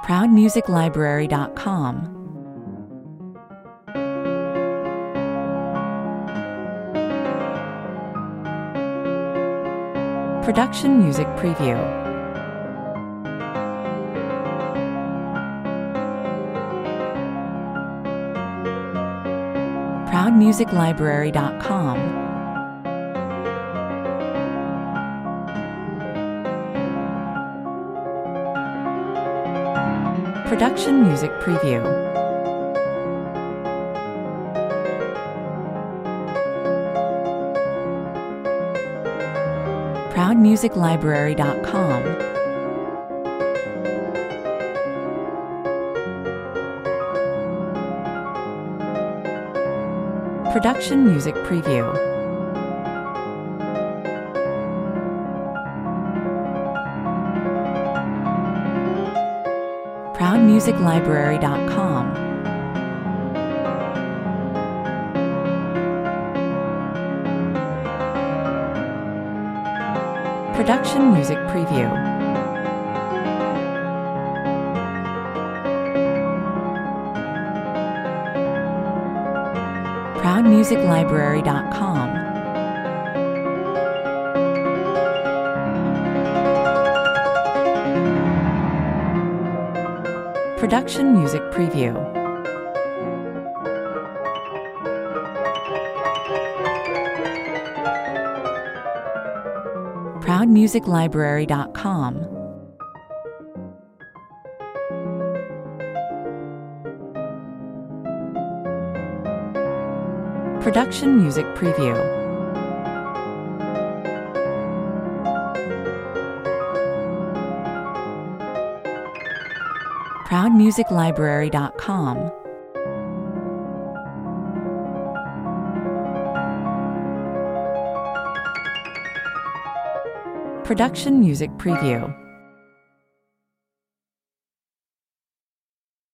ProudMusicLibrary.com. Production Music Preview. ProudMusicLibrary.com. Production Music Preview. ProudMusicLibrary.com. Production Music Preview. ProudMusicLibrary.com. Production Music Preview. ProudMusicLibrary.com. Production Music Preview. ProudMusicLibrary.com. Production Music Preview. ProudMusicLibrary.com. Production Music Preview.